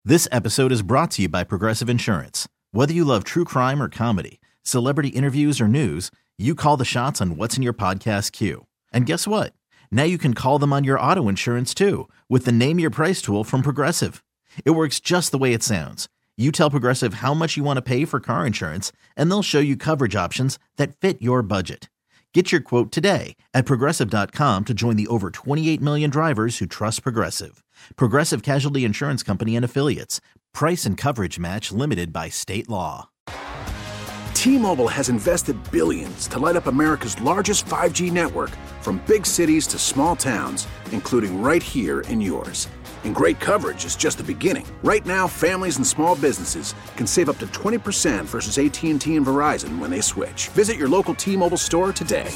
This episode is brought to you by Progressive Insurance. Whether you love true crime or comedy, celebrity interviews or news, you call the shots on what's in your podcast queue. And guess what? Now you can call them on your auto insurance too with the Name Your Price tool from Progressive. It works just the way it sounds. You tell Progressive how much you want to pay for car insurance, and they'll show you coverage options that fit your budget. Get your quote today at Progressive.com to join the over 28 million drivers who trust Progressive. Progressive Casualty Insurance Company and Affiliates. Price and coverage match limited by state law. T-Mobile has invested billions to light up America's largest 5G network, from big cities to small towns, including right here in yours. And great coverage is just the beginning. Right now, families and small businesses can save up to 20% versus AT&T and Verizon when they switch. Visit your local T-Mobile store today.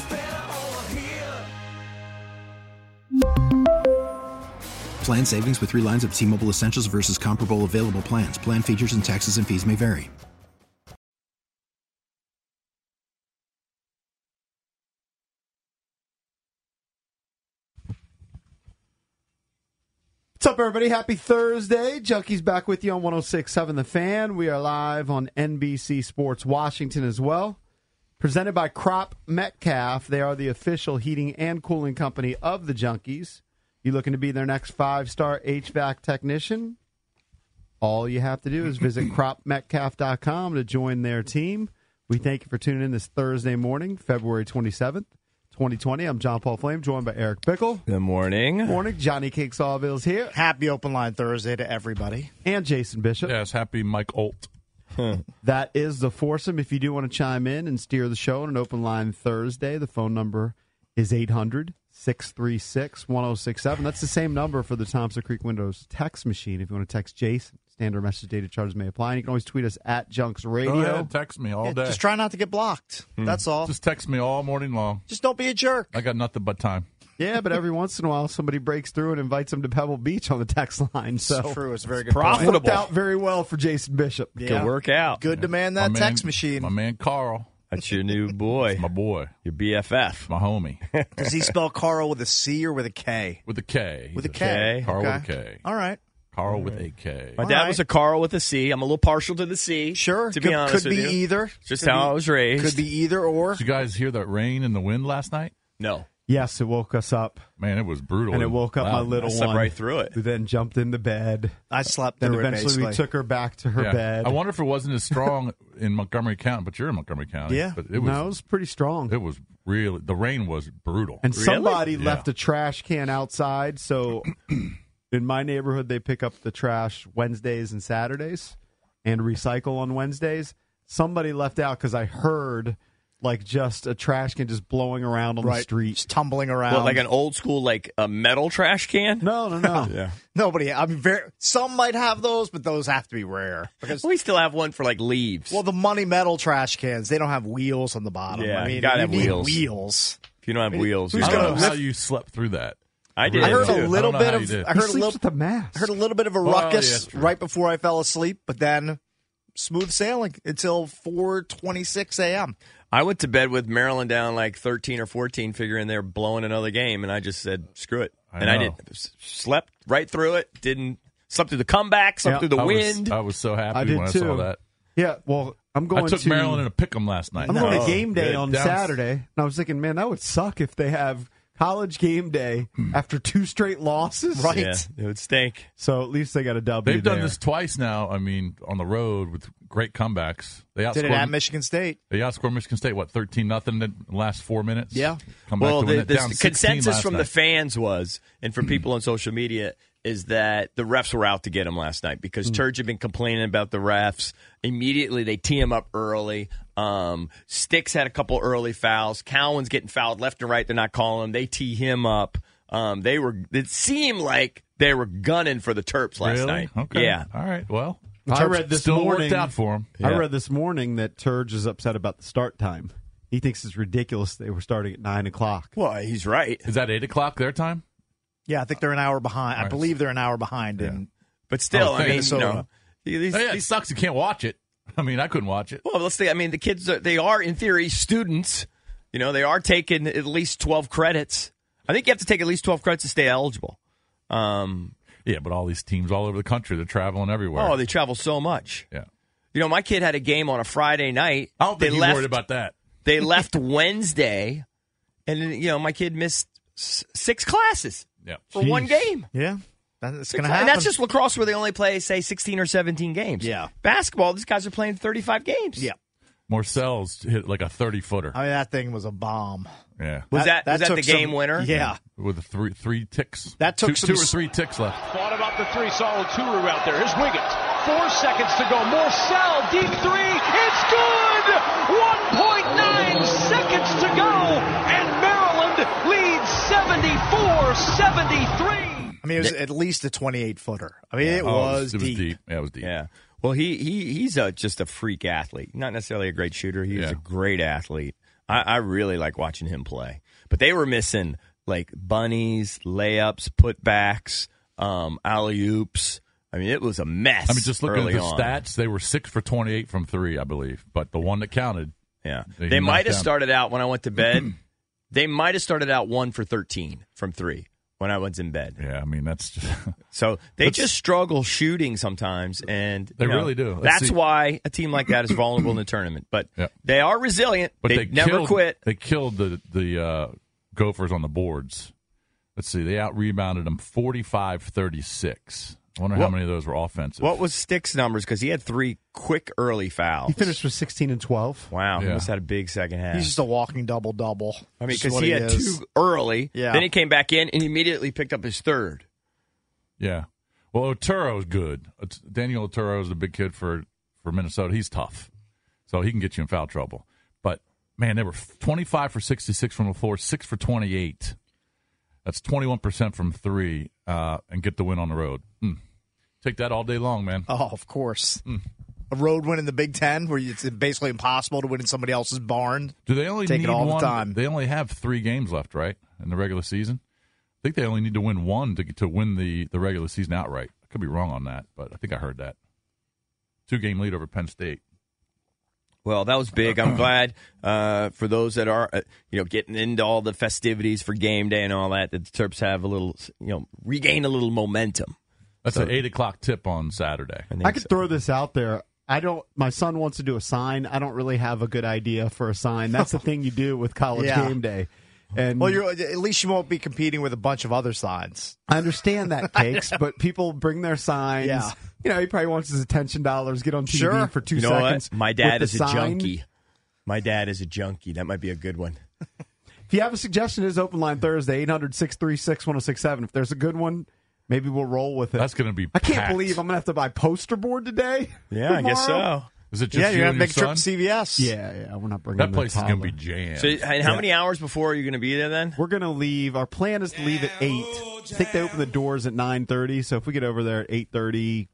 Plan savings with 3 lines of T-Mobile Essentials versus comparable available plans. Plan features and taxes and fees may vary. What's up, everybody? Happy Thursday. Junkies back with you on 106.7 The Fan. We are live on NBC Sports Washington as well. Presented by Crop Metcalf. They are the official heating and cooling company of the Junkies. You looking to be their next 5-star HVAC technician? All you have to do is visit cropmetcalf.com to join their team. We thank you for tuning in this Thursday morning, February 27th. 2020. I'm John Paul Flame, joined by Eric Bickle. Good morning. Morning. Johnny Cake Sawville's here. Happy Open Line Thursday to everybody. And Jason Bishop. Yes, happy Mike Olt. That is the foursome. If you do want to chime in and steer the show on an Open Line Thursday, the phone number is 800-636-1067. That's the same number for the Thompson Creek Windows text machine. If you want to text Jason, standard message data charges may apply. And you can always tweet us at Junks Radio. Go ahead, text me all day. Just try not to get blocked. That's all. Just text me all morning long. Just don't be a jerk. I got nothing but time. Yeah, but every once in a while, somebody breaks through and invites them to Pebble Beach on the text line. So It's true. It's a very good profitable. worked out very well for Jason Bishop. Yeah. Could work out. Good to man that text machine. My man Carl. That's your new boy. My boy. Your BFF. My homie. Does he spell Carl with a C or with a K? With a K. With a He's K. Carl Okay. with a K. All right. Carl with a K. My All dad right. was a Carl with a C. I'm a little partial to the C. Sure. To be honest could with be you. either. Just Could how be- I was raised. Could be either or. Did you guys hear that rain and the wind last night? No. Yes, it woke us up. Man, it was brutal. And it woke up my loud. little I slept one. right through it. Who then jumped into bed. I slept Then through it, eventually basically. we took her back to her Yeah. bed. I wonder if it wasn't as strong in Montgomery County, but you're in Montgomery County. Yeah. But it was, No, it was pretty strong. it was really, the rain was brutal. And Really? somebody Yeah. left a trash can outside. So in my neighborhood, they pick up the trash Wednesdays and Saturdays and recycle on Wednesdays. Somebody left out because I heard like just a trash can just blowing around on the street. Just tumbling around. What, like an old school, like a metal trash can? No. Yeah. Nobody. I mean, some might have those, but those have to be rare. Because We still have one for like leaves. well, the money metal trash cans, they don't have wheels on the bottom. Yeah, I mean, you gotta have need wheels. wheels. if you don't have wheels, I you're don't know gonna how lift- you slept through that. I did. I heard too. a I little don't know bit how of. you did. I He heard a sleeps little. with a mask. I heard a little bit of a Well, yeah, ruckus that's true. right before I fell asleep, but then smooth sailing until 4:26 a.m. I went to bed with Maryland down like 13 or 14, figuring they're blowing another game, and I just said, screw it. And I know. did. Slept right through it. Slept through the comeback, slept Yeah. through the wind. I was so happy I did when I too. saw that. Yeah, well, I'm I going took to Maryland in a pick'em last night. I'm going No. to game day Yeah, on down- Saturday. And I was thinking, man, that would suck if they have college game day after 2 straight losses. Right. Yeah, it would stink. So at least they got a W. They've done there. this twice now. I mean, on the road with great comebacks. They Did it at outscored. Michigan State? They outscored Michigan State. What 13-0 in the last 4 minutes? Yeah. Come back Well, to win the it down 16 consensus last from the night. fans was, and for people on social media, is that the refs were out to get him last night because Turge had been complaining about the refs. Immediately, they tee him up early. Sticks had a couple early fouls. Cowan's getting fouled left and right. They're not calling him. They tee him up. It seemed like they were gunning for the Terps last Really? night. Okay. Yeah. All right. Well, I read this still morning. worked out for him. I Yeah. read this morning that Turge is upset about the start time. He thinks it's ridiculous they were starting at 9 o'clock. Well, he's right. Is that 8:00 their time? Yeah, I think they're an hour behind. I Right. believe they're an hour behind. Yeah. And But still, Oh, I mean, Minnesota. these, Oh, yeah, it these- sucks. You can't watch it. I mean, I couldn't watch it. well, let's say, I mean, the kids, they are, in theory, students. You know, they are taking at least 12 credits. I think you have to take at least 12 credits to stay eligible. Yeah, but all these teams all over the country, they're traveling everywhere. Oh, they travel so much. Yeah. You know, my kid had a game on a Friday night. I don't think he's worried about that. They left Wednesday, and, you know, my kid missed 6 classes for one game. Yeah. That's going to And happen. that's just lacrosse where they only play, say, 16 or 17 games. Yeah. Basketball, these guys are playing 35 games. Yeah. Morcel's hit like a 30-footer. I mean, that thing was a bomb. Yeah. Was that took the game winner? Yeah. With three ticks. That took two or three ticks left. Thought about the three. Solid Turu out there. Here's Wiggins. 4 seconds to go. Morcel, deep three. It's good! 1.9 seconds to go. And Maryland leads 74-73. I mean, it was at least a 28-footer. I mean, it was deep. Yeah, it was deep. Yeah. Well, he's just a freak athlete. Not necessarily a great shooter. He's a great athlete. I really like watching him play. But they were missing like bunnies, layups, putbacks, alley-oops. I mean, it was a mess. I mean, just looking at the on. stats, they were 6 for 28 from 3, I believe. But the one that counted. Yeah. They might have started out when I went to bed. They might have started out 1 for 13 from 3 when I was in bed. Yeah, I mean, that's just. So they just struggle shooting sometimes. And They really do. That's why a team like that is vulnerable in the tournament. But they are resilient. But they never quit. They killed the Gophers on the boards. Let's see. They out-rebounded them 45-36. I wonder how many of those were offensive. What was Stick's numbers? Because he had 3 quick early fouls. He finished with 16 and 12. Wow, he must have had a big second half. He's just a walking double-double. I mean, because he had 2 early. Yeah. Then he came back in and immediately picked up his 3rd. Yeah. Well, Oturo's good. Daniel Oturo is the big kid for Minnesota. He's tough. So he can get you in foul trouble. But, man, they were 25 for 66 from the floor, 6 for 28. That's 21% from 3, and get the win on the road. Take that all day long, man. Oh, of course. A road win in the Big Ten where it's basically impossible to win in somebody else's barn. Do they only Take need it all one? the time. They only have 3 games left, right, in the regular season? I think they only need to win 1 to win the regular season outright. I could be wrong on that, but I think I heard that. 2-game lead over Penn State. Well, that was big. I'm glad for those that are, getting into all the festivities for game day and all that the Terps have a little, regain a little momentum. That's an 8 o'clock tip on Saturday. I could throw this out there. My son wants to do a sign. I don't really have a good idea for a sign. That's the thing you do with college game day. And well, at least you won't be competing with a bunch of other signs. I understand that, Cakes, but people bring their signs. Yeah. He probably wants his attention dollars, get on TV for 2 seconds. What? My dad with is the a sign. junkie. My dad is a junkie. That might be a good one. If you have a suggestion, it is open line Thursday, 800-636-1067. If there's a good one, maybe we'll roll with it. That's going to be I can't packed. believe I'm going to have to buy poster board today. Yeah, I guess so. Is it just Yeah, you you're and going to your make a son? trip to CVS. Yeah, we're not bringing That the place is going to toddler. be jammed. So, and how many hours before are you going to be there then? We're going to leave. Our plan is to leave at 8. I think they open the doors at 9:30, so if we get over there at 8:30,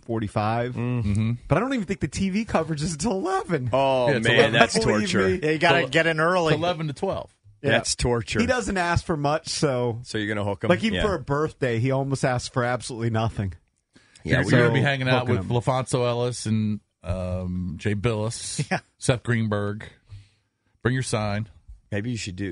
8:45. But I don't even think the TV coverage is until 11. Oh, Yeah, it's man, 11. that's Believe torture. me. Yeah, you got to get in early. It's 11 to 12. Yeah. That's torture. He doesn't ask for much, so So you're going to hook him? like even Yeah. for a birthday, he almost asks for absolutely nothing. Yeah, You're we- going to be hanging out hooking with him. LaFonso Ellis and Jay Billis, Seth Greenberg. Bring your sign. Maybe you should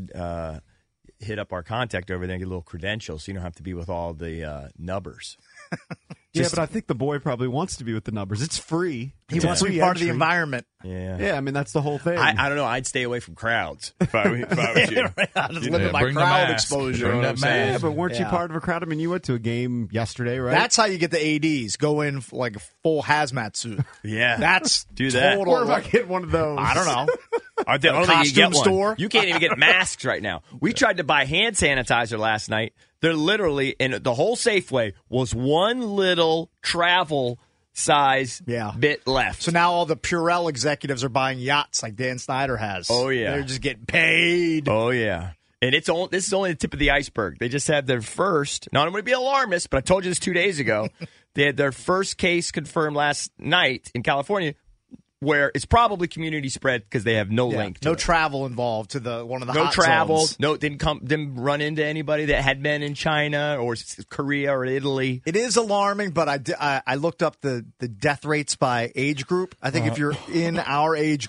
hit up our contact over there and get a little credentials so you don't have to be with all the nubbers. Yeah, but I think the boy probably wants to be with the numbers. It's free. He It's wants to free be part of the entry. environment. Yeah. Yeah, I mean that's the whole thing. I don't know. I'd stay away from crowds if I was you. I just limit my bring the crowd mask. exposure. Bring You know that what I'm saying? mask. Yeah, but weren't you Yeah. part of a crowd? I mean, you went to a game yesterday, right? That's how you get the ADs. Go in like a full hazmat suit. Yeah. That's Do that. total. or if I get one of those. I don't know. I don't think you get costume one. store? You can't even get masks right now. We tried to buy hand sanitizer last night. They're literally, and the whole Safeway was one little travel size bit left. So now all the Purell executives are buying yachts like Dan Snyder has. Oh, yeah. They're just getting paid. Oh, yeah. And this is only the tip of the iceberg. They just had their first, now I'm going to be alarmist, but I told you this 2 days ago. They had their first case confirmed last night in California, where it's probably community spread because they have no link to No it. travel involved to the one of the No hot travel. zones. No, didn't run into anybody that had been in China or Korea or Italy. It is alarming, but I looked up the death rates by age group. I think if you're in our age group,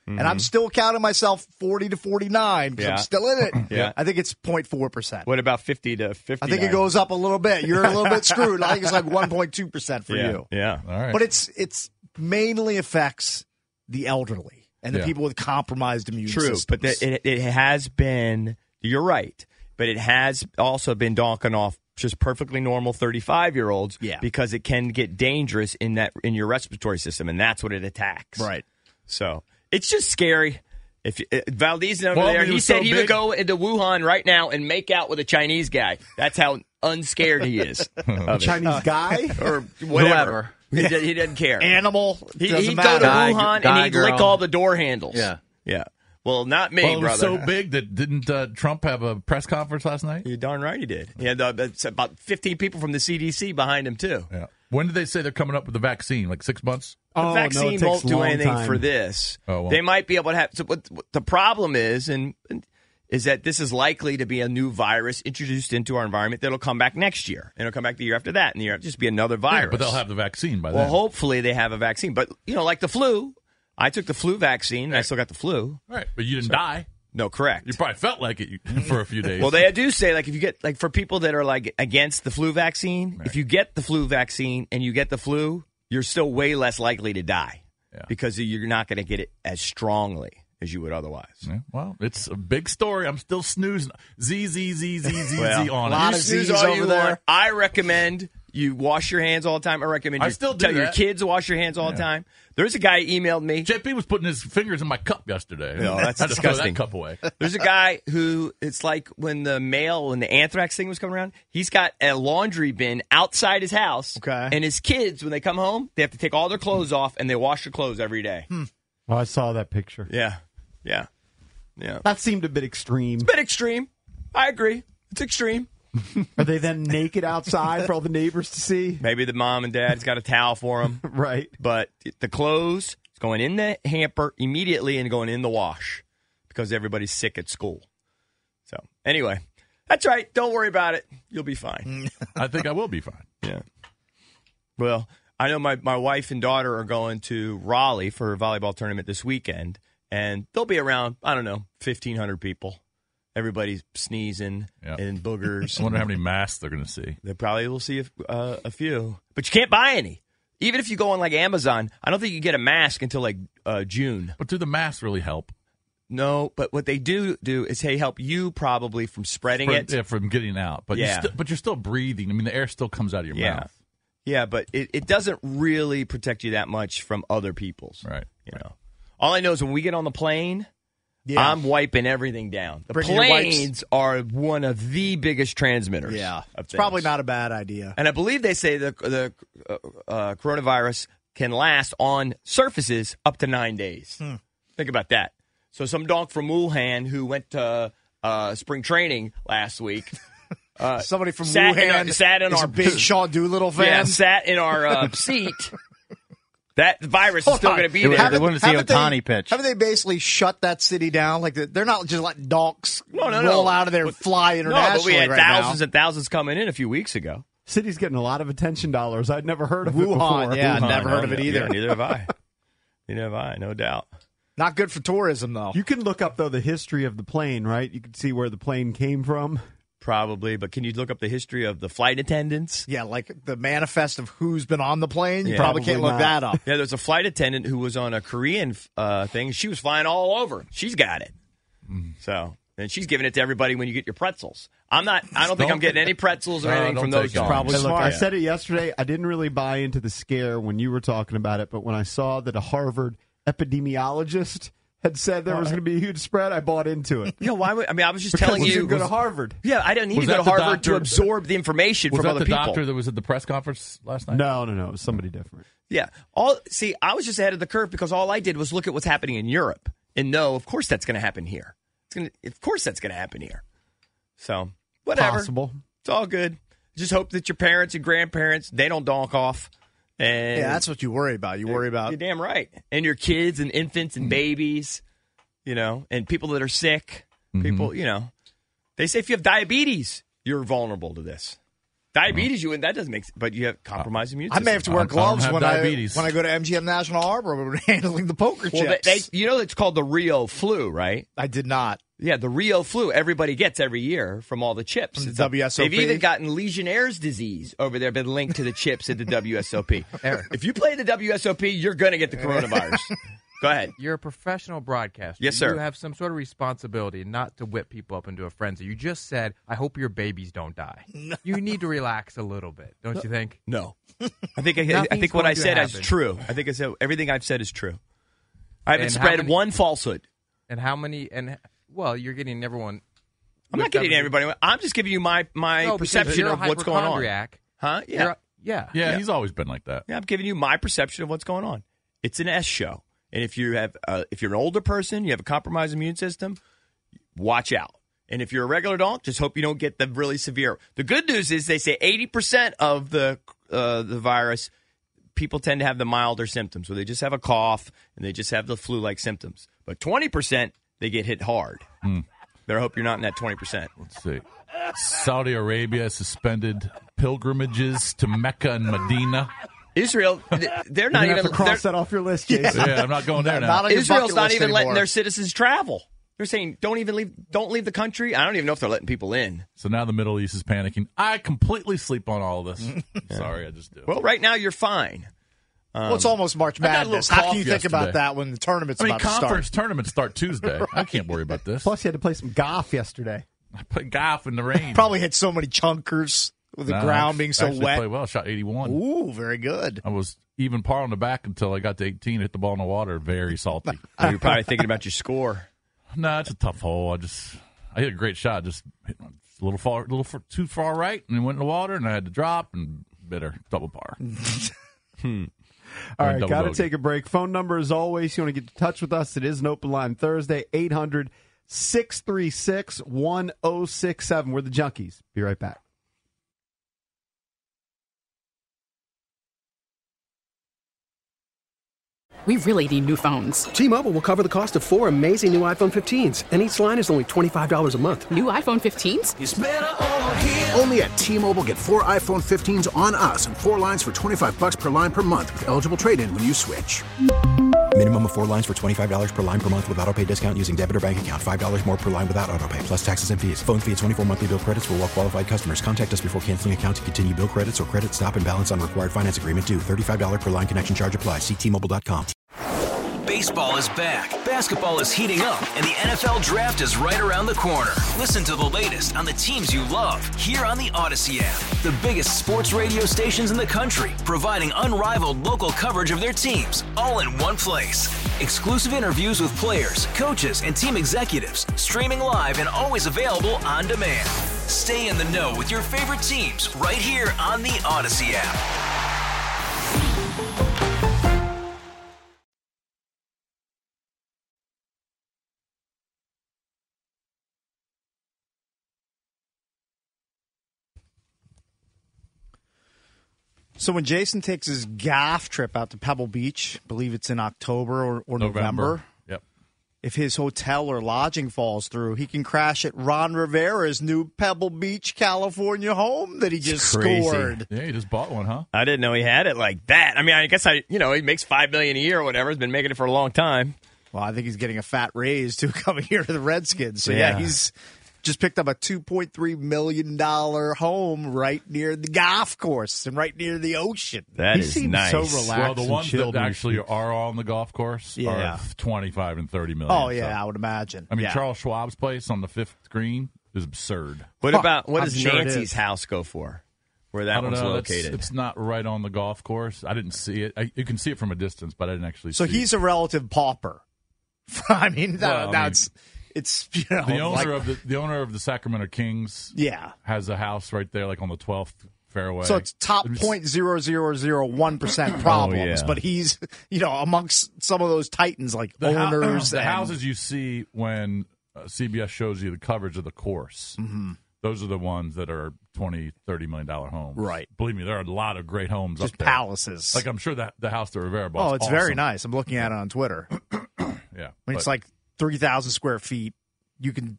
and I'm still counting myself 40 to 49 because I'm still in it. Yeah. I think it's 0.4%. What about 50 to 50? I think it goes up a little bit. You're a little bit screwed. I think it's like 1.2% for you. Yeah. All right. But it's mainly affects the elderly and the people with compromised immune systems. But it has been, you're right, but it has also been donking off just perfectly normal 35-year-olds because it can get dangerous in your respiratory system, and that's what it attacks. Right. So it's just scary. If Valdez over Well, there, I mean, he was said so he big. would go into Wuhan right now and make out with a Chinese guy. That's how unscared he is. A Chinese guy? Or whatever. He doesn't care. Animal. He'd doesn't go to matter. Wuhan guy, and he'd lick girl. all the door handles. Yeah. Yeah. Well, not me, Well, it was brother. so big that didn't Trump have a press conference last night? You're darn right he did. He had it's about 15 people from the CDC behind him, too. Yeah. When did they say they're coming up with the vaccine? Like 6 months? The Oh, no, it vaccine takes won't a do long anything time. for this. Oh, well. They might be able to have. So what the problem is, is that this is likely to be a new virus introduced into our environment that'll come back next year. And it'll come back the year after that, and the year after, just be another virus. But they'll have the vaccine by Well, then. hopefully they have a vaccine. But, like the flu, I took the flu vaccine, and I still got the flu. Right. But you didn't die. No, correct. You probably felt like it for a few days. Well, they do say, like, if you get, like, for people that are, like, against the flu vaccine, if you get the flu vaccine and you get the flu, you're still way less likely to die because you're not going to get it as strongly as you would otherwise. Yeah, well, it's a big story. I'm still snoozing. Z Well, on a lot it. of Snooze Z's all over you there. want. I recommend you wash your hands all the time. I recommend I you still do tell your that. kids to wash your hands all the time. There's a guy who emailed me. JP was putting his fingers in my cup yesterday. No, that's I had to throw disgusting. that cup away. There's a guy who, it's like when the anthrax thing was coming around, he's got a laundry bin outside his house. Okay. And his kids, when they come home, they have to take all their clothes off and they wash their clothes every day. Oh, I saw that picture. Yeah. That seemed a bit extreme. Bit extreme. I agree. It's extreme. Are they then naked outside for all the neighbors to see? Maybe the mom and dad's got a towel for them. Right. But the clothes is going in the hamper immediately and going in the wash because everybody's sick at school. So, anyway, that's right. Don't worry about it. You'll be fine. I think I will be fine. Yeah. Well, I know my wife and daughter are going to Raleigh for a volleyball tournament this weekend, and they'll be around, 1,500 people. Everybody's sneezing and boogers. I wonder how many masks they're going to see. They probably will see a few. But you can't buy any. Even if you go on like Amazon, I don't think you get a mask until like June. But do the masks really help? No, but what they do is help you probably from spreading it. Yeah, from getting out. But but you're still breathing. I mean, the air still comes out of your mouth. Yeah, but it doesn't really protect you that much from other people's. Right. You know. All I know is when we get on the plane, I'm wiping everything down. The Bring your wipes. planes are one of the biggest transmitters. Yeah. of It's things. probably not a bad idea. And I believe they say the coronavirus can last on surfaces up to 9 days. Think about that. So some donk from Wuhan who went to spring training last week. Somebody from sat Wuhan sat in is our a big Sean Doolittle fan. Yeah, sat in our seat. That virus is still going to be there. They wanted to see Ohtani pitch. Haven't they basically shut that city down? Like they're not just letting donks No. roll out of there and fly internationally. No, but we had right thousands now. and thousands coming in a few weeks ago. City's getting a lot of attention dollars. I'd never heard of it Wuhan, before. yeah. Wuhan, never heard of it either. Yeah, neither have I. Neither have I, no doubt. Not good for tourism, though. You can look up, though, the history of the plane, right? You can see where the plane came from. Probably, but can you look up the history of the flight attendants? Yeah, like the manifest of who's been on the plane. You Yeah. probably can't Probably look not. that up. Yeah, there's a flight attendant who was on a Korean thing. She was flying all over. She's got it. So, and she's giving it to everybody when you get your pretzels. I don't think I'm getting any pretzels or No, anything don't from those take it. dogs. Probably Hey, look, smart. I said it yesterday. I didn't really buy into the scare when you were talking about it, but when I saw that a Harvard epidemiologist had said there was going to be a huge spread, I bought into it. You know, why would, I mean, I was just Because telling you you. didn't go to Harvard. Yeah, I didn't need Was to go that to the Harvard to doctor- absorb the information Was from that other the people. doctor that was at the press conference last night? No, it was somebody different. Yeah. See, I was just ahead of the curve because all I did was look at what's happening in Europe and know, of course, that's going to happen here. Of course, that's going to happen here. So, whatever. Possible. It's all good. Just hope that your parents and grandparents, they don't donk off. And Yeah, that's what you worry about. You worry about You're damn right. And your kids and infants and babies, and people that are sick. People, they say if you have diabetes, you're vulnerable to this. Diabetes, that doesn't make sense. But you have compromised immune I system. may have to wear I don't gloves have when diabetes. I go to MGM National Harbor when we're handling the poker chips. It's called the Rio flu, right? I did not. Yeah, the Rio flu everybody gets every year from all the chips. From the WSOP? They've even gotten Legionnaire's disease over there been linked to the chips at the WSOP. If you play the WSOP, you're going to get the coronavirus. Go ahead. You're a professional broadcaster. Yes, sir. You have some sort of responsibility not to whip people up into a frenzy. You just said, I hope your babies don't die. No. You need to relax a little bit, don't you think? No. I think what I said is true. I think everything I've said is true. I haven't spread one falsehood. And how many? Well, you're getting everyone. I'm not getting everybody. I'm just giving you my perception of what's going on. Huh? Yeah. Yeah, he's always been like that. Yeah, I'm giving you my perception of what's going on. It's an S show. And if you're an older person, you have a compromised immune system, watch out. And if you're a regular donk, just hope you don't get the really severe. The good news is they say 80% of the virus, people tend to have the milder symptoms, where they just have a cough and they just have the flu-like symptoms. But 20%, they get hit hard. Better hope you're not in that 20%. Let's see. Saudi Arabia suspended pilgrimages to Mecca and Medina. Israel, they're not even cross that off your list, Jason. Yeah, I'm not going there now. Israel's not even letting their citizens travel. They're saying don't leave the country. I don't even know if they're letting people in. So now the Middle East is panicking. I completely sleep on all of this. Sorry, I just do. Well, right now you're fine. Well, it's almost March Madness. How can you think about that when the tournament's about to start? Conference tournaments start Tuesday. I can't worry about this. Plus, you had to play some golf yesterday. I played golf in the rain. Probably hit so many chunkers with the ground being so wet. Played well. Shot 81. Ooh, very good. I was even par on the back until I got to 18. Hit the ball in the water. Very salty. You're probably thinking about your score. No, it's a tough hole. I hit a great shot. Just hit a little too far right, and it went in the water, and I had to drop and bitter double par. All right, got to take a break. Phone number, as always, you want to get in touch with us, it is an open line Thursday, 800-636-1067. We're the Junkies. Be right back. We really need new phones. T-Mobile will cover the cost of 4 amazing new iPhone 15s, and each line is only $25 a month. New iPhone 15s? It's better over here. Only at T-Mobile, get 4 iPhone 15s on us and 4 lines for $25 per line per month with eligible trade-in when you switch. Minimum of 4 lines for $25 per line per month with autopay discount using debit or bank account. $5 more per line without autopay, plus taxes and fees. Phone fee at 24 monthly bill credits for well-qualified customers. Contact us before canceling account to continue bill credits or credit stop and balance on required finance agreement due. $35 per line connection charge applies. See T-Mobile.com. Baseball is back, basketball is heating up, and the NFL Draft is right around the corner. Listen to the latest on the teams you love here on the Odyssey app. The biggest sports radio stations in the country, providing unrivaled local coverage of their teams, all in one place. Exclusive interviews with players, coaches, and team executives, streaming live and always available on demand. Stay in the know with your favorite teams right here on the Odyssey app. So when Jason takes his golf trip out to Pebble Beach, I believe it's in October or November. Yep. If his hotel or lodging falls through, he can crash at Ron Rivera's new Pebble Beach, California home that he just scored. Yeah, he just bought one, huh? I didn't know he had it like that. I mean, I guess he makes $5 million a year or whatever. He's been making it for a long time. Well, I think he's getting a fat raise too coming here to the Redskins. So yeah he's just picked up a $2.3 million home right near the golf course and right near the ocean. That is nice. So relaxed. Well, the ones that and actually are on the golf course are 25 and 30 million. Oh, yeah, I would imagine. I mean, Charles Schwab's place on the 5th green is absurd. What does Nancy's house go for? Where that one's located? It's not right on the golf course. I didn't see it. You can see it from a distance, but I didn't actually see it. So he's a relative pauper. I mean, it's the owner of the Sacramento Kings. Has a house right there, like on the 12th fairway. So it's top 0.0001% problems, but he's amongst some of those titans like owners. The houses you see when CBS shows you the coverage of the course. Mm-hmm. Those are the ones that are $20, $30 million homes. Right. Believe me, there are a lot of great homes just up there. Palaces. Like I'm sure that the house that Rivera bought. Oh, it's awesome. very nice. I'm looking at it on Twitter. Yeah. It's like 3,000 square feet. You can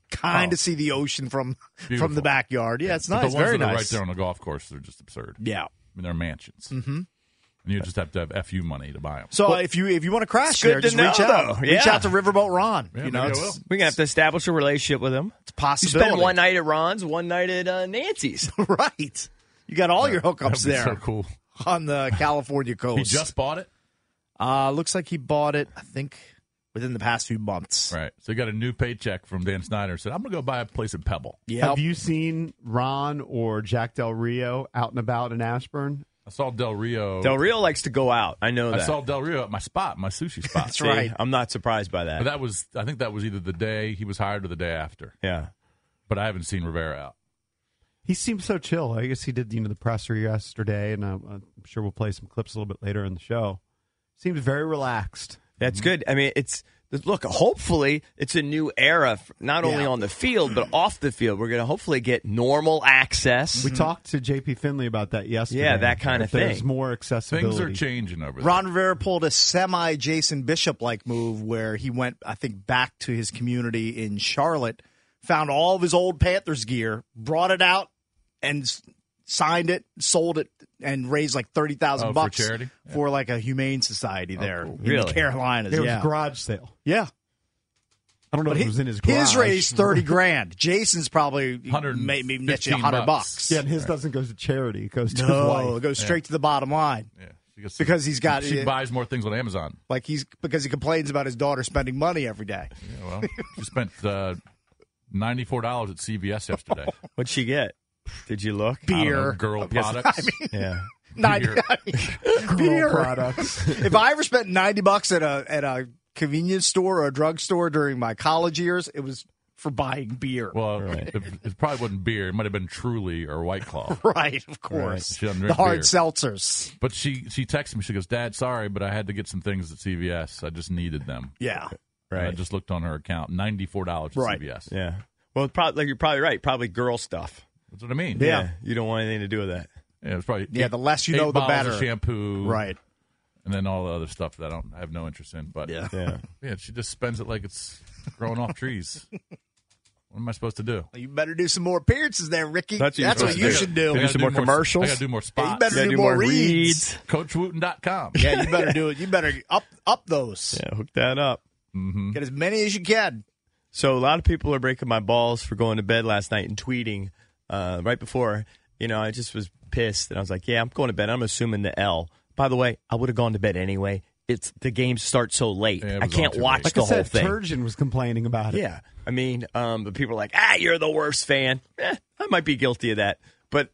kind of see the ocean from the backyard. Yeah, it's But nice. the ones Very that are nice. right there on the golf course, they're just absurd. Yeah. I mean, they're mansions. Mm-hmm. And you just have to have FU money to buy them. So if you want to crash it's good there, to just know, reach out. though. Reach Yeah. out to Riverboat Ron. Yeah, you know, maybe I will. We're going to have to establish a relationship with him. it's a You possibility. spend one night at Ron's, one night at Nancy's. Right. You got all your hookups That'd be there so cool. on the California coast. He just bought it? Looks like he bought it, I think, within the past few months. Right. So he got a new paycheck from Dan Snyder. Said, I'm going to go buy a place in Pebble. Yeah. Have you seen Ron or Jack Del Rio out and about in Ashburn? I saw Del Rio. Del Rio likes to go out. I know that. I saw Del Rio at my spot, my sushi spot. That's See, right. I'm not surprised by that. But I think that was either the day he was hired or the day after. Yeah. But I haven't seen Rivera out. He seems so chill. I guess he did, the presser yesterday, and I'm sure we'll play some clips a little bit later in the show. Seems very relaxed. That's good. I mean, look, hopefully it's a new era, not only on the field, but off the field. We're going to hopefully get normal access. We talked to J.P. Finley about that yesterday. Yeah, that kind of There's thing. more accessibility. Things are changing over there. Ron Rivera pulled a semi-Jason Bishop-like move where he went, I think, back to his community in Charlotte, found all of his old Panthers gear, brought it out, and signed it, sold it, and raised like $30,000 for charity? for like a humane society there in Really? the Carolinas. It was yeah. a garage sale. Yeah. I don't know But if it was in his garage. His raised $30,000. Jason's probably maybe net you $100. Yeah, and his doesn't go to charity. It goes to his No, wife. it goes straight to the bottom line. Yeah. Because he's got She buys more things on Amazon. because he complains about his daughter spending money every day. Yeah, well, she spent $94 at CVS yesterday. What'd she get? Did you look? I don't know, Beer. girl Yes. products. Yeah. Beer products. If I ever spent $90 at a convenience store or a drugstore during my college years, it was for buying beer. Well, it probably wasn't beer. It might have been Truly or White Claw. Right, of course. She doesn't The drink hard beer. seltzers. But she texted me. She goes, "Dad, sorry, but I had to get some things at CVS. I just needed them." Yeah. And I Right. just looked on her account. $94 at Right. CVS. Yeah. Well, you're probably right. Probably girl stuff. That's what I mean. Yeah. You don't want anything to do with that. Yeah, it was probably Yeah, the less you know, the bottles of better. shampoo, Right. and then all the other stuff that I have no interest in. But Yeah. yeah, she just spends it like it's growing off trees. What am I supposed to do? You better do some more appearances there, Ricky. That's That's what what you're you supposed should to do. do. I some gotta more commercials? I got to do more Yeah, spots. you better Gotta do do more more reads. CoachWooten.com. Yeah, you better do it. You better up those. Yeah, hook that up. Get as many as you can. So a lot of people are breaking my balls for going to bed last night and tweeting right before. I just was pissed, and I was like, "Yeah, I'm going to bed. I'm assuming the L." By the way, I would have gone to bed anyway. The games start so late. Yeah, it I was can't all too watch late. Like the I whole said, thing. Turgeon was complaining about it. Yeah, I mean, but people are like, "You're the worst fan." I might be guilty of that, but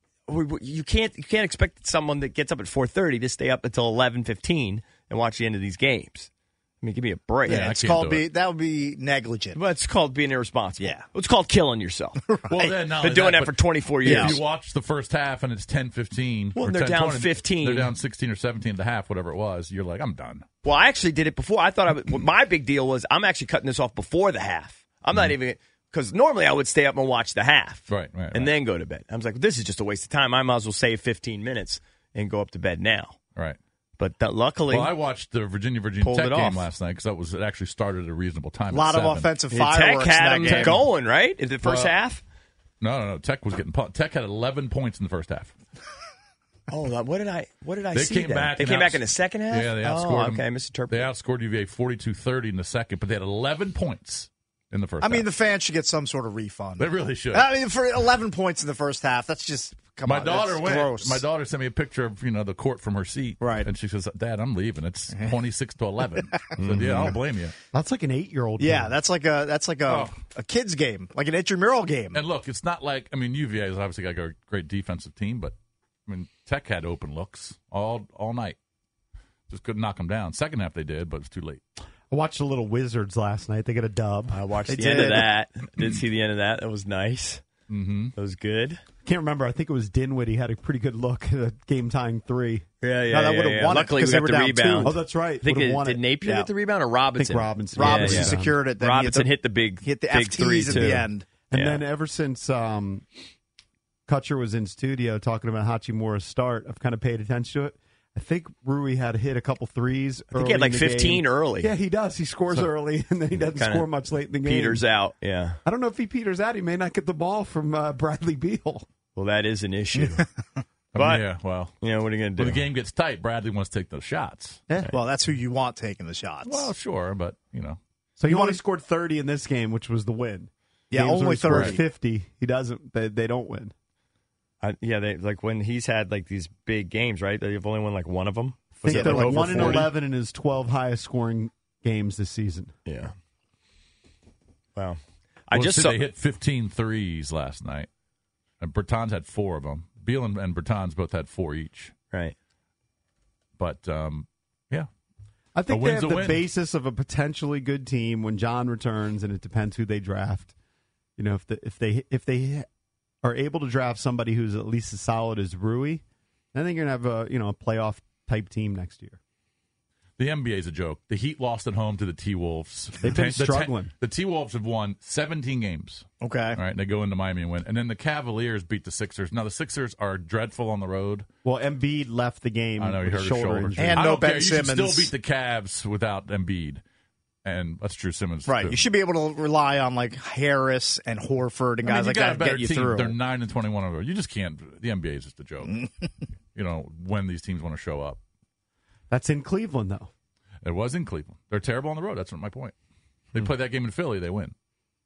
you can't expect someone that gets up at 4:30 to stay up until 11:15 and watch the end of these games. I mean, give me a break. Yeah, I it's can't called do it. that would be negligent. Well, it's called being irresponsible. Yeah. It's called killing yourself. Well, then, not Been only doing that but for 24 years. If you watch the first half and it's 10-15, Well, or they're 10, down 20, 15. They're down 16 or 17 at the half, whatever it was. You're like, I'm done. Well, I actually did it before. I thought my big deal was I'm actually cutting this off before the half. I'm not even because normally I would stay up and watch the half, Right. and then go to bed. I was like, this is just a waste of time. I might as well save 15 minutes and go up to bed now. Right. But luckily, Well, I watched the Virginia pulled Tech it game off. last night because it actually started at a reasonable time. A lot at of 7. offensive Tech fireworks in had that them game. going right in the first half. No. Tech was getting pumped. Tech had 11 points in the first half. Oh, what did I They see? came then? back. They and came back in the second half. Yeah, they outscored them. Okay, I misinterpreted. They outscored UVA 42-30 in the second, but they had 11 points in the first I mean, half. the fans should get some sort of refund. They really should. I mean, for 11 points in the first half, that's just My on, daughter that's went. Gross. My daughter sent me a picture of the court from her seat. Right. And she says, "Dad, I'm leaving. It's 26-11." I said, "Yeah, I don't blame you." That's like an 8-year-old. Yeah, game. that's like a kids game, like an intramural game. And look, it's not like UVA has obviously got a great defensive team, but Tech had open looks all night. Just couldn't knock them down. Second half they did, but it was too late. I watched the Little Wizards last night. They get a dub. I watched They the end of did. that. Did see the end of that. That was nice. Mm-hmm. That was good. Can't remember. I think it was Dinwiddie had a pretty good look at a game tying 3. Yeah, No, that would've won it Luckily, because we they got were the down rebound. 2. Oh, that's right. I think Would've won did it. Napier Yeah. get the rebound or Robinson? Robinson. Robinson Yeah. secured it. Then Robinson he hit the big hit the big FTs three at too. the end. And Yeah. then ever since Kutcher was in studio talking about Hachimura's start, I've kind of paid attention to it. I think Rui had hit a couple threes. I think he had like 15 early. Yeah, he does. He scores early, and then he doesn't score much late in the game. Peters out, yeah. I don't know if he peters out. He may not get the ball from Bradley Beal. Well, that is an issue. What are you going to do? When the game gets tight, Bradley wants to take those shots. Yeah. Well, that's who you want taking the shots. Well, sure, but, So he only scored 30 in this game, which was the win. Yeah, Games only where he 30. scores 50. He doesn't. They don't win. They when he's had like these big games, right? They've only won like one of them. I think they're like over 1-11 in his 12 highest scoring games this season. Yeah. Wow. They hit 15 threes last night, and Bertans had 4 of them. Beal and Bertans both had 4 each. Right. But yeah, I think a they win's have a the win. basis of a potentially good team when John returns, and it depends who they draft. You know, if they are able to draft somebody who's at least as solid as Rui, I think you're gonna have a playoff type team next year. The NBA is a joke. The Heat lost at home to the T-Wolves. They've been struggling. The T-Wolves have won 17 games. Okay. All right, and they go into Miami and win. And then the Cavaliers beat the Sixers. Now, the Sixers are dreadful on the road. Well, Embiid left the game I know, he with hurt a his shoulder shoulder. injury. And I no don't Ben care. Simmons. You should still beat the Cavs without Embiid. And that's true, Simmons. Right. too. You should be able to rely on like Harris and Horford and guys you like got that a better to get you team. through. They're 9-21 on the road. You just can't. The NBA is just a joke. When these teams want to show up. That's in Cleveland, though. It was in Cleveland. They're terrible on the road. That's my point. They play that game in Philly, they win.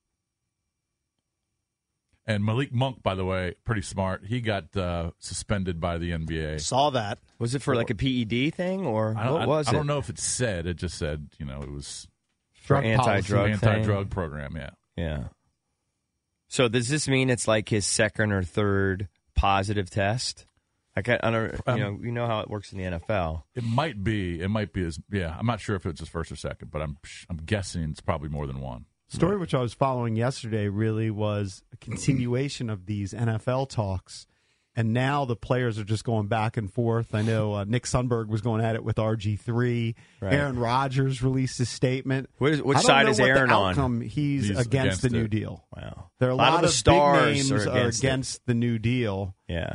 And Malik Monk, by the way, pretty smart. He got suspended by the NBA. Saw that. Was it for like a PED thing or what was it? I don't know if it said. It just said, it was For anti-drug program, yeah. Yeah. So does this mean it's like his second or third positive test? I don't, you know how it works in the NFL. It might be. I'm not sure if it's his first or second, but I'm guessing it's probably more than one. Story which I was following yesterday really was a continuation of these NFL talks, and now the players are just going back and forth. I know Nick Sundberg was going at it with RG3. Right. Aaron Rodgers released a statement. Which I don't side know is what Aaron the on? outcome. He's against the New it. Deal. Wow. There are a lot lot of the of stars big names are against the New Deal. Yeah.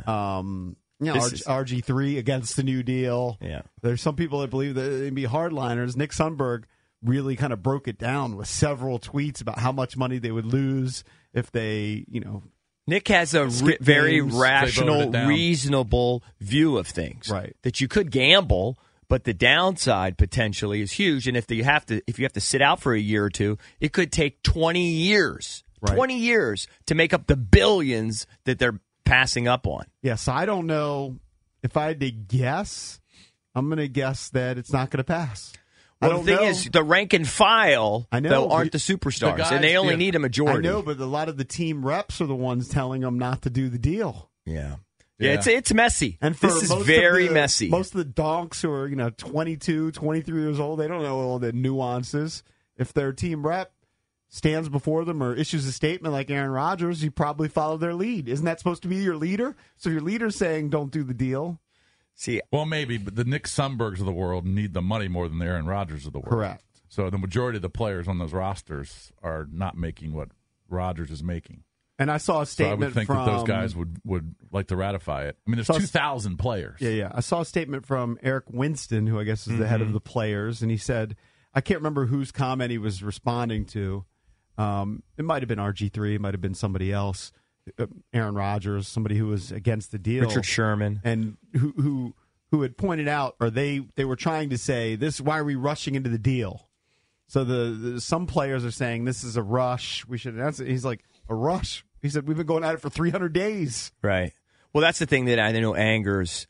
RG3 against the New Deal. Yeah. There's some people that believe that they'd be hardliners. Nick Sundberg really kind of broke it down with several tweets about how much money they would lose if they, Nick has a skip very games. rational, reasonable view of things. Right. That you could gamble, but the downside potentially is huge. And if you have to sit out for a year or two, it could take 20 years. Right. 20 years to make up the billions that they're passing up on. Yeah, so I don't know. If I had to guess, I'm going to guess that it's not going to pass. Well, the thing is, the rank and file, though, aren't the superstars, guys, and they only need a majority. I know, but a lot of the team reps are the ones telling them not to do the deal. Yeah. Yeah, it's messy. And for this is most very of the, messy. Most of the donks who are 22, 23 years old, they don't know all the nuances. If their team rep stands before them or issues a statement like Aaron Rodgers, you probably follow their lead. Isn't that supposed to be your leader? So your leader's saying don't do the deal. Well, maybe, but the Nick Sundbergs of the world need the money more than the Aaron Rodgers of the world. Correct. So the majority of the players on those rosters are not making what Rodgers is making. And I saw a statement so I would think from that those guys would like to ratify it. I mean, there's 2,000 players. Yeah. I saw a statement from Eric Winston, who I guess is the head of the players, and he said, I can't remember whose comment he was responding to. It might have been RG3, it might have been somebody else. Aaron Rodgers, somebody who was against the deal, Richard Sherman, and who had pointed out, or they were trying to say, this, why are we rushing into the deal? So the some players are saying this is a rush. We should announce it. He's like, a rush? He said we've been going at it for 300 days. Right. Well, that's the thing that I know angers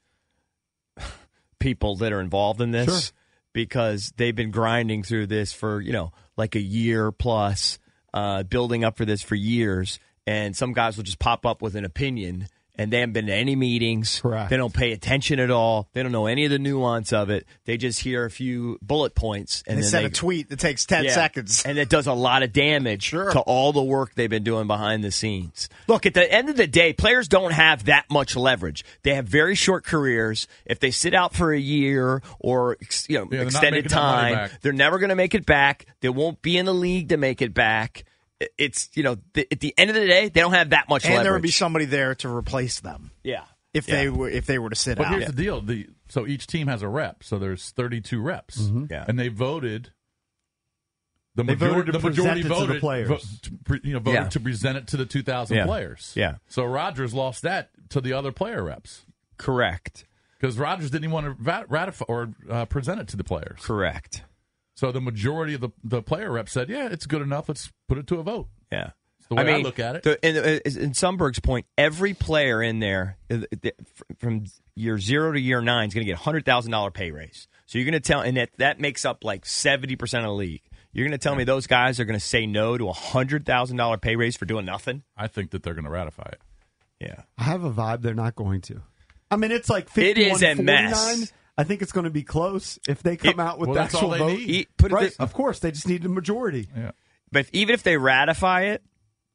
people that are involved in this, because they've been grinding through this for like a year plus, building up for this for years. And some guys will just pop up with an opinion, and they haven't been to any meetings. Correct. They don't pay attention at all. They don't know any of the nuance of it. They just hear a few bullet points. And they then send a tweet that takes 10 seconds. And it does a lot of damage to all the work they've been doing behind the scenes. Look, at the end of the day, players don't have that much leverage. They have very short careers. If they sit out for a year or extended time, they're never going to make it back. They won't be in the league to make it back. It's, at the end of the day, they don't have that much leverage. And there would be somebody there to replace them. Yeah. If they were to sit but out. Here's the deal. So each team has a rep. So there's 32 reps. Mm-hmm. Yeah. And they voted. The They voted to majority present it to the voted, players. voted to present it to the 2,000 players. Yeah. So Rodgers lost that to the other player reps. Correct. Because Rodgers didn't even want to ratify or present it to the players. Correct. So the majority of the player reps said, yeah, it's good enough. Let's put it to a vote. Yeah. It's the way I look at it. In Sundberg's point, every player in there from year 0 to year 9 is going to get a $100,000 pay raise. So you're going to tell, and that makes up like 70% of the league. You're going to tell me those guys are going to say no to a $100,000 pay raise for doing nothing? I think that they're going to ratify it. Yeah. I have a vibe they're not going to. I mean, it's like 51-49. It is a mess. I think it's going to be close if they come out with the that's all actual they vote. need. Right, of course, they just need the majority. Yeah. But even if they ratify it,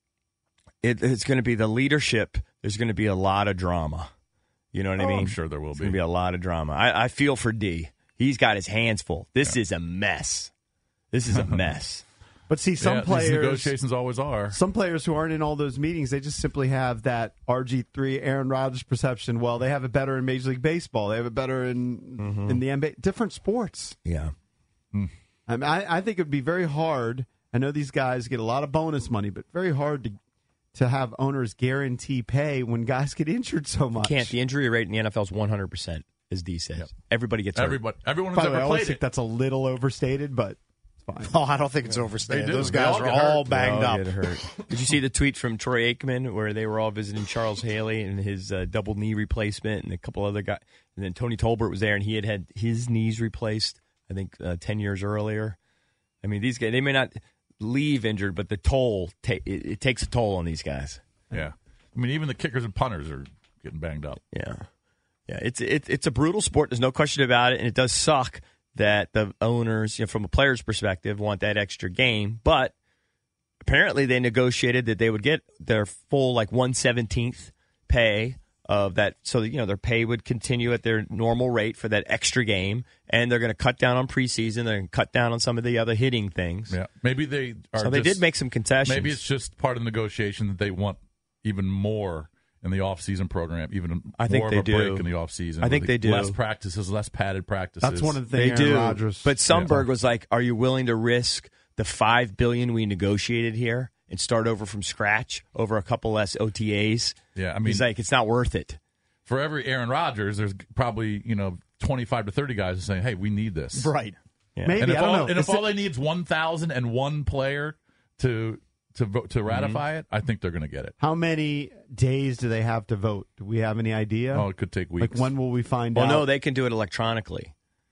it's going to be the leadership. There's going to be a lot of drama. You know what I mean? I'm sure there will There's be. going to be a lot of drama. I feel for D. He's got his hands full. This is a mess. This is a mess. But see, some these players, negotiations always are. some players who aren't in all those meetings, they just simply have that RG3 Aaron Rodgers perception. Well, they have it better in Major League Baseball. They have it better in the NBA. Different sports. Yeah. I mean, I think it would be very hard. I know these guys get a lot of bonus money, but very hard to have owners guarantee pay when guys get injured so much. Can't. The injury rate in the NFL is 100%, as D says. Yep. Everybody gets hurt. Everyone By who's the way, I ever always played think it. that's a little overstated, but it's fine. Oh, I don't think it's overstated. They do. Those They guys all are get all hurt. banged They all up. get hurt. Did you see the tweet from Troy Aikman where they were all visiting Charles Haley and his double knee replacement and a couple other guys? And then Tony Tolbert was there and he had his knees replaced, I think, 10 years earlier. I mean, these guys, they may not leave injured, but the toll, it takes a toll on these guys. Yeah. I mean, even the kickers and punters are getting banged up. Yeah. Yeah, it's a brutal sport. There's no question about it, and it does suck that the owners, from a player's perspective, want that extra game. But apparently they negotiated that they would get their full, 1/17th pay of that. So, their pay would continue at their normal rate for that extra game, and they're going to cut down on preseason. They're going to cut down on some of the other hitting things. Yeah. Maybe they are. So they did make some concessions. Maybe it's just part of the negotiation that they want even more in the off-season program, even I think more they of a do. break in the off-season. I think they do. Less practices, less padded practices. That's one of the They things do. Aaron Rodgers. But Sundberg was like, "Are you willing to risk the $5 billion we negotiated here and start over from scratch over a couple less OTAs?" Yeah, I mean, he's like, "It's not worth it." For every Aaron Rodgers, there's probably 25 to 30 guys saying, "Hey, we need this." Right. Yeah. Maybe, And if I don't all, know. and if Is all it- they need is 1,001 player to vote to ratify it, I think they're going to get it. How many days do they have to vote? Do we have any idea? Oh, it could take weeks. Like, when will we find Well, out? no, they can do it electronically.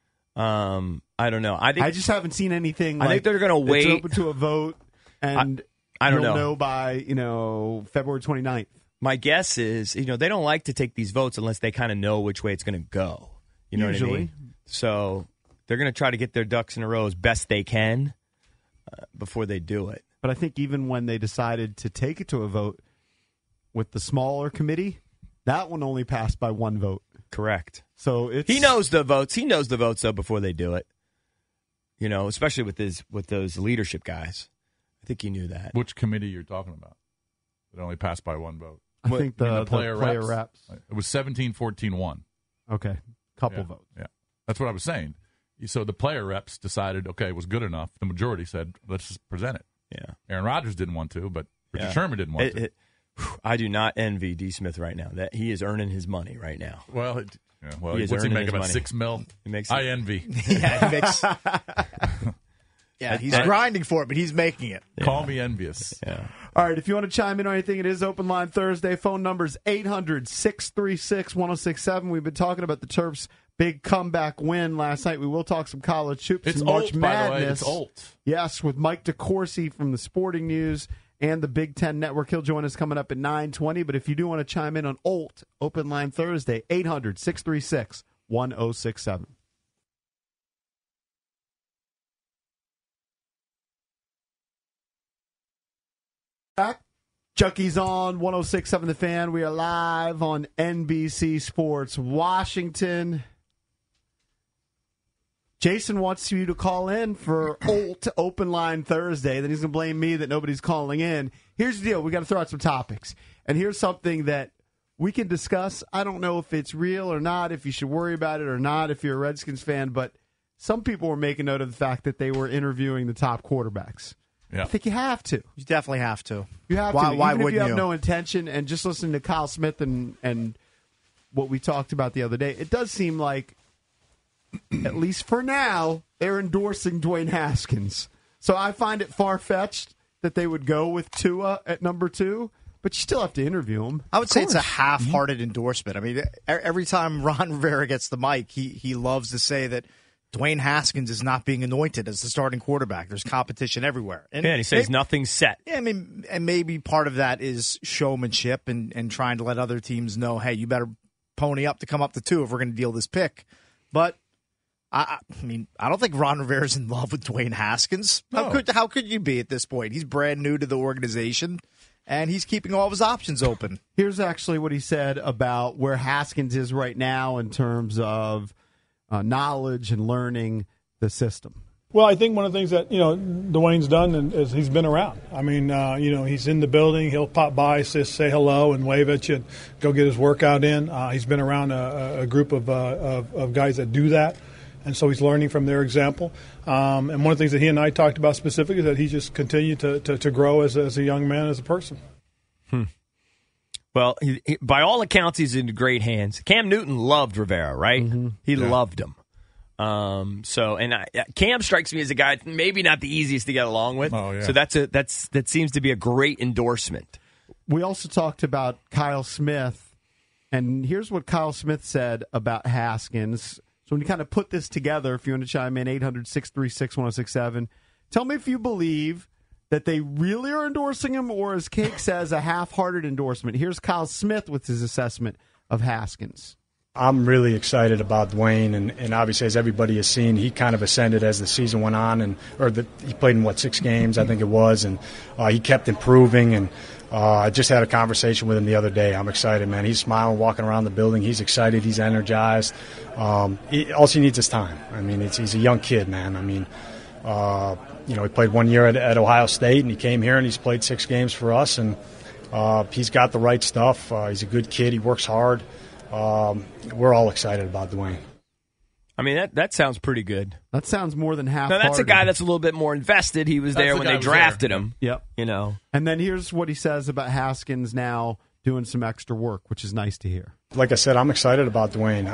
I don't know. I think I just haven't seen anything. I think they're gonna it's wait. open to a vote, and I don't you'll know. by February 29th. my guess is, they don't like to take these votes unless they kind of know which way it's going to go. You know what I Usually. mean? So they're going to try to get their ducks in a row as best they can before they do it. But I think even when they decided to take it to a vote with the smaller committee, that one only passed by one vote. Correct. So it's He knows the votes. He knows the votes though before they do it. Especially with those leadership guys. I think he knew that. Which committee you're talking about? It only passed by one vote. I think You mean the player reps. It was 17-14-1. Okay, couple Yeah. votes. Yeah, that's what I was saying. So the player reps decided, okay, it was good enough. The majority said, let's just present it. Yeah. Aaron Rodgers didn't want to, but Richard Yeah. Sherman didn't want to. I do not envy D. Smith right now. That he is earning his money right now. Well, He is what's he earning make his about money. $6 million? He makes I envy. Yeah, he makes. Yeah, he's grinding for it, but he's making it. Call me envious. Yeah. All right, if you want to chime in on anything, it is Open Line Thursday. Phone number is 800-636-1067. We've been talking about the Terps' big comeback win last night. We will talk some college hoops It's and March Olt, by the way. Madness. It's Olt. Yes, with Mike DeCourcy from the Sporting News and the Big Ten Network. He'll join us coming up at 9:20. But if you do want to chime in on Olt, Open Line Thursday, 800-636-1067. Back. Chucky's on 106.7 The Fan. We are live on NBC Sports Washington. Jason wants you to call in for Olt Open Line Thursday. Then he's going to blame me that nobody's calling in. Here's the deal. We got to throw out some topics. And here's something that we can discuss. I don't know if it's real or not, if you should worry about it or not, if you're a Redskins fan, but some people were making note of the fact that they were interviewing the top quarterbacks. Yeah. I think you have to. You definitely have to. You have Why to. Even wouldn't if you have you? no intention, and just listening to Kyle Smith and what we talked about the other day, it does seem like, at least for now, they're endorsing Dwayne Haskins. So I find it far-fetched that they would go with Tua at number 2, but you still have to interview him. I would say it's a half-hearted endorsement. I mean, every time Ron Rivera gets the mic, he loves to say that Dwayne Haskins is not being anointed as the starting quarterback. There's competition everywhere. And he says nothing's set. Yeah, I mean, and maybe part of that is showmanship and trying to let other teams know, hey, you better pony up to come up to 2 if we're going to deal this pick. But I mean, I don't think Ron Rivera's in love with Dwayne Haskins. No. How could you be at this point? He's brand new to the organization, and he's keeping all of his options open. Here's actually what he said about where Haskins is right now in terms of knowledge and learning the system. Well, I think one of the things that, Dwayne's done is he's been around. I mean, he's in the building. He'll pop by, say hello and wave at you and go get his workout in. He's been around a group of guys that do that. And so he's learning from their example. And one of the things that he and I talked about specifically is that he just continued to grow as a young man, as a person. Well, he, by all accounts, he's in great hands. Cam Newton loved Rivera, right? Mm-hmm. He loved him. Cam strikes me as a guy maybe not the easiest to get along with. Oh, yeah. So that seems to be a great endorsement. We also talked about Kyle Smith, and here's what Kyle Smith said about Haskins. So when you kind of put this together, if you want to chime in, 800-636-1067, tell me if you believe that they really are endorsing him or, as Cake says, a half-hearted endorsement. Here's Kyle Smith with his assessment of Haskins. I'm really excited about Dwayne, and obviously, as everybody has seen, he kind of ascended as the season went on, he played in, 6 games, I think it was, and he kept improving, and I just had a conversation with him the other day. I'm excited, man. He's smiling, walking around the building. He's excited. He's energized. All he needs is time. I mean, he's a young kid, man. I mean, he played 1 year at Ohio State, and he came here, and he's played 6 games for us, and he's got the right stuff. He's a good kid. He works hard. We're all excited about Dwayne. I mean, that sounds pretty good. That sounds more than half. Now, that's a guy that's a little bit more invested. He was there when they drafted him. Yep. And then here's what he says about Haskins now doing some extra work, which is nice to hear. Like I said, I'm excited about Dwayne.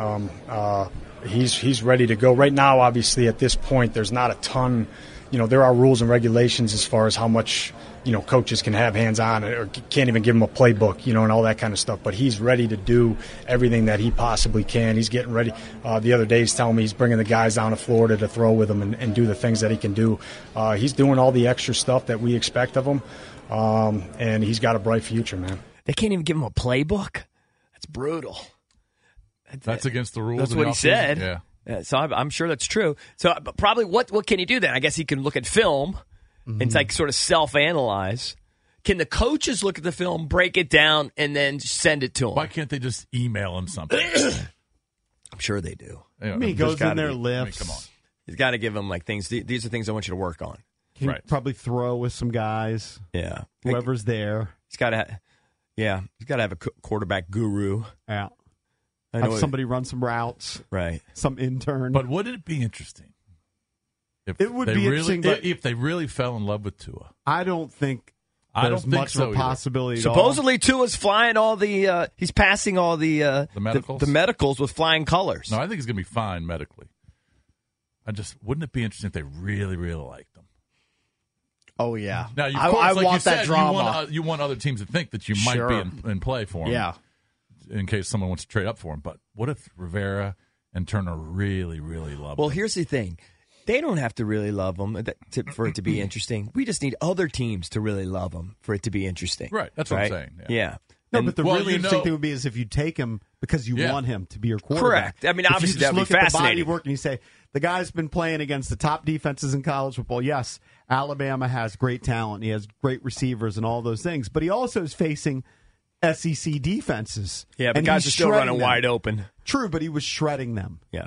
He's ready to go. Right now, obviously, at this point, there's not a ton. There are rules and regulations as far as how much coaches can have hands-on or can't even give him a playbook, and all that kind of stuff. But he's ready to do everything that he possibly can. He's getting ready. The other day he's telling me he's bringing the guys down to Florida to throw with him and do the things that he can do. He's doing all the extra stuff that we expect of him, and he's got a bright future, man. They can't even give him a playbook? That's brutal. That's against the rules. That's what he said. Yeah. So I'm sure that's true. So probably what can he do then? I guess he can look at film and sort of self-analyze. Can the coaches look at the film, break it down, and then send it to him? Why can't they just email him something? I'm sure they do. I mean, he goes in there, lifts. Come on. He's got to give them things. These are things I want you to work on. He can probably throw with some guys. Yeah. Whoever's there. He's got to have a quarterback guru. Yeah. Have somebody run some routes. Right. Some intern. But wouldn't it be interesting? It would be interesting, but if they really fell in love with Tua. I don't think I there's don't think much so of a possibility at Supposedly Tua's flying all the he's passing all the medicals? the medicals with flying colors. No, I think he's going to be fine medically. Wouldn't it be interesting if they really, really liked him? Oh, yeah. Now, I want that drama. You want other teams to think that you might be in play for him. Yeah. In case someone wants to trade up for him. But what if Rivera and Turner really, really love him? Well, here's the thing. They don't have to really love him for it to be interesting. We just need other teams to really love him for it to be interesting. Right. That's what I'm saying. Yeah. No, but the really interesting thing would be is if you take him because you want him to be your quarterback. Correct. I mean, if obviously, you just that'd be look at the body fascinating. work and you say, the guy's been playing against the top defenses in college football. Yes, Alabama has great talent. He has great receivers and all those things. But he also is facing SEC defenses. Yeah, but and guys are he's still shredding running them. wide open. True, but he was shredding them. Yeah.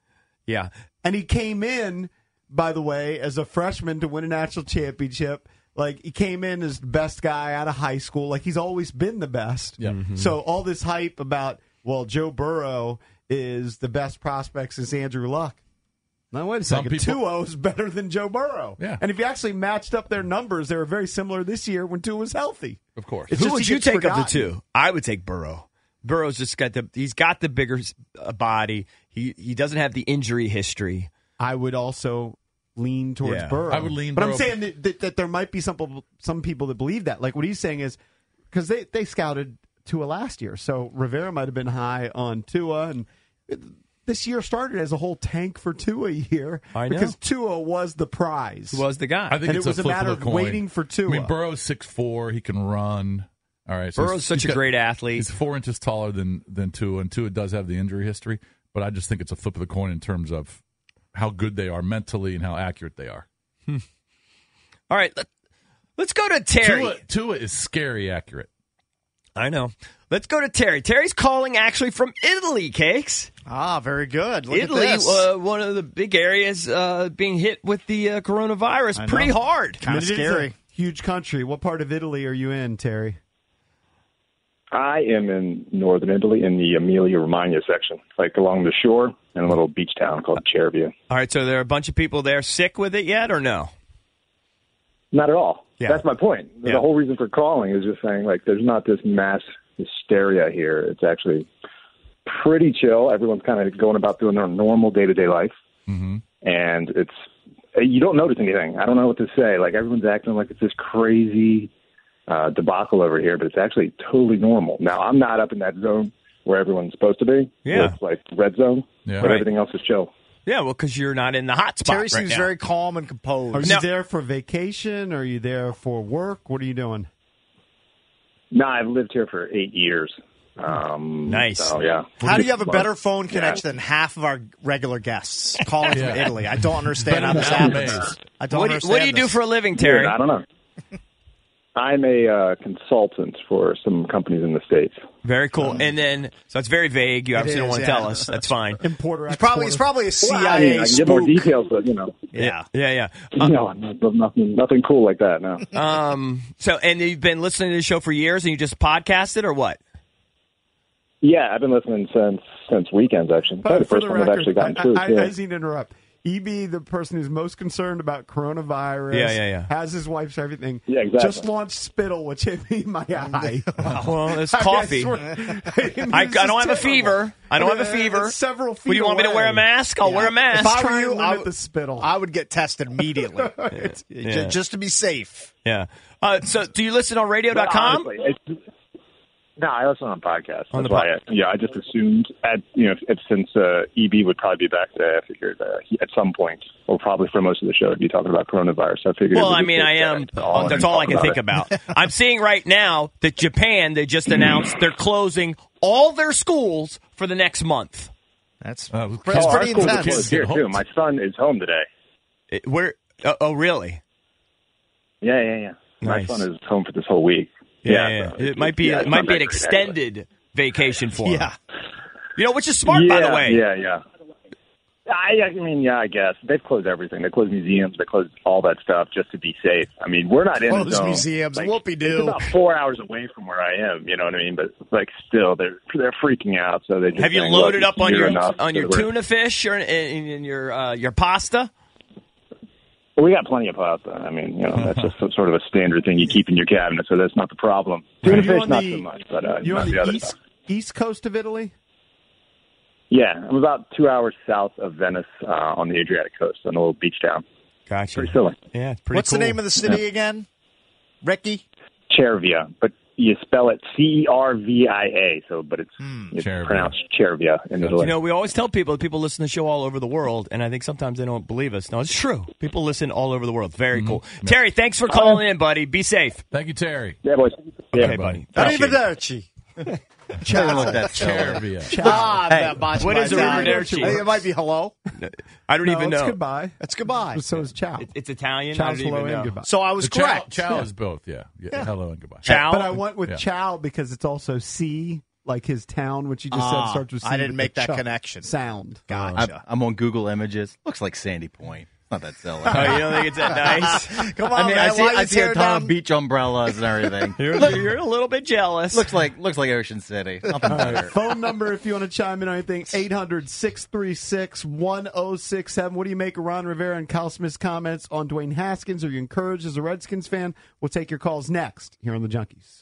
Yeah. And he came in, by the way, as a freshman to win a national championship. Like, he came in as the best guy out of high school. Like, he's always been the best. Yeah. So all this hype about, well, Joe Burrow is the best prospect since Andrew Luck. Now, wait a second. Tua is better than Joe Burrow. Yeah. And if you actually matched up their numbers, they were very similar this year when Tua was healthy. Of course. It's Who just would he you gets take forgotten. of the two? I would take Burrow. Burrow's just got he's got the bigger body. He doesn't have the injury history. I would also lean towards Yeah. Burrow. I would lean But Burrow. I'm saying that there might be some people that believe that. Like what he's saying is, because they scouted Tua last year. So Rivera might have been high on Tua. And this year started as a whole tank for Tua year. I know. Because Tua was the prize. Was the guy. I think And it's it was a a flip matter of of the coin. waiting for Tua. I mean, Burrow's 6'4". He can run. All right. So Burrow's such a great athlete. He's 4 inches taller than Tua, and Tua does have the injury history. But I just think it's a flip of the coin in terms of how good they are mentally and how accurate they are. All right, let's go to Terry. Tua is scary accurate. I know. Let's go to Terry. Terry's calling actually from Italy, Cakes. Ah, very good. Look Italy, at this. one of the big areas being hit with the coronavirus pretty hard. Kind of It is scary. a huge country. What part of Italy are you in, Terry? I am in northern Italy in the Emilia-Romagna section, like along the shore in a little beach town called Cervia. All right, so there are a bunch of people there sick with it yet or no? Not at all. Yeah. That's my point. Yeah. The whole reason for calling is just saying, like, there's not this mass hysteria here. It's actually pretty chill. Everyone's kind of going about doing their normal day-to-day life. Mm-hmm. And you don't notice anything. I don't know what to say. Like, everyone's acting like it's this crazy debacle over here, but it's actually totally normal. Now, I'm not up in that zone where everyone's supposed to be. Yeah. It's like red zone, Yeah. but Right. everything else is chill. Yeah, well, because you're not in the hot spot Terry right seems now. very calm and composed. Are you Now- there for vacation? Are you there for work? What are you doing? No, I've lived here for 8 years. Nice. So, yeah. How do you have a better phone connection than half of our regular guests calling from Italy? I don't understand how this happens. I don't understand What do you do this. for a living, Terry? I don't know. I'm a consultant for some companies in the States. Very cool. And then, so it's very vague. You obviously don't is, want to yeah. tell us. That's fine. Importer, He's probably a Well, CIA I mean, I can get more spook. details, but, you know. Yeah. Yeah. No, nothing cool like that, no. So, and you've been listening to the show for years and you just podcasted or what? Yeah, I've been listening since weekends, actually. Probably the For first one I've actually gotten through, I too. just need to interrupt. EB, the person who's most concerned about coronavirus, Yeah. has his wife's everything. Yeah, exactly. Just launched Spittle, which hit me in my eye. Well, it's I mean, coffee. I don't have a fever. I don't have a fever. Several feet Would you want me to wear a away. mask? I'll wear a mask. If I were Try you, and limit the spittle. I would get tested immediately, Yeah. just to be safe. Yeah. So, do you listen on But radio.com? honestly, no, I listen on podcasts. On That's the why I just assumed, since EB would probably be back today, I figured at some point, or probably for most of the show, he'd be talking about coronavirus. So I figured. Well, it I would mean, just I get am. into all That's and all I talk can think it. about. I'm seeing right now that Japan, they just announced they're closing all their schools for the next month. That's That's Our pretty schools are intense. closed here too. My son is home today. Where? Oh, really? Yeah. My Nice. son is home for this whole week. Yeah. So It might be. it's It might not be an that great, extended vacation for him. Yeah. You know, which is smart, by the way. Yeah. I mean, I guess they've closed everything. They closed museums. They closed all that stuff just to be safe. I mean, we're not in the Close zone. museums, Like, whoopee-doo. It's about 4 hours away from where I am. You know what I mean? But like, still, they're freaking out. So they just Have you saying, loaded "Look, up on you're your enough." So we're- tuna fish or in your pasta? We got plenty of pasta. I mean, that's just sort of a standard thing you keep in your cabinet, so that's not the problem. Tuna You fish, on not the- so much, but You not on the other the stuff. east coast of Italy? Yeah, I'm about 2 hours south of Venice on the Adriatic coast, on a little beach town. Gotcha. Pretty silly. Yeah, pretty What's cool. the name of the city again? Ricky? Cervia, but you spell it Cervia, but it's Cervia. pronounced Cervia in Italy. You know, we always tell people listen to the show all over the world, and I think sometimes they don't believe us. No, it's true. People listen all over the world. Very cool. Terry, thanks for calling in, buddy. Be safe. Thank you, Terry. Yeah, boys. Okay, buddy. Arrivederci. Cervia. What is arrivederci? I think it might be hello. I don't even it's know. goodbye. That's goodbye. So is ciao. It's Italian. I Ciao's don't hello even know. and goodbye. So I was correct. Ciao is both, yeah. Hello and goodbye. Ciao. But I went with Yeah. Chow because it's also C, like his town, which you just said starts with C. I didn't with make the that ch connection. Sound. Gotcha. I'm on Google Images. Looks like Sandy Point. Not that silly. Oh, you don't think it's that nice? Come on, I mean, man. I see a ton of beach umbrellas and everything. You're a little bit jealous. Looks like Ocean City. Nothing better. Phone number if you want to chime in on anything, 800-636-1067. What do you make of Ron Rivera and Kyle Smith's comments on Dwayne Haskins? Are you encouraged as a Redskins fan? We'll take your calls next here on the Junkies.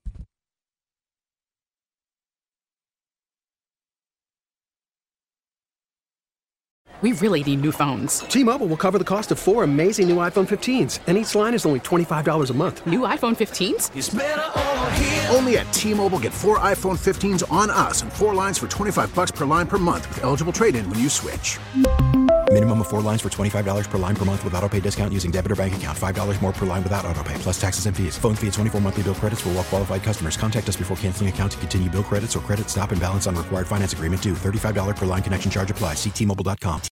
We really need new phones. T-Mobile will cover the cost of 4 amazing new iPhone 15s, and each line is only $25 a month. New iPhone 15s? It's better over here. Only at T-Mobile, get 4 iPhone 15s on us and 4 lines for $25 per line per month with eligible trade-in when you switch. Minimum of 4 lines for $25 per line per month with autopay discount using debit or bank account. $5 more per line without autopay, plus taxes and fees. Phone fee at 24 monthly bill credits for well-qualified customers. Contact us before canceling account to continue bill credits or credit stop and balance on required finance agreement due. $35 per line connection charge applies. See T-Mobile.com.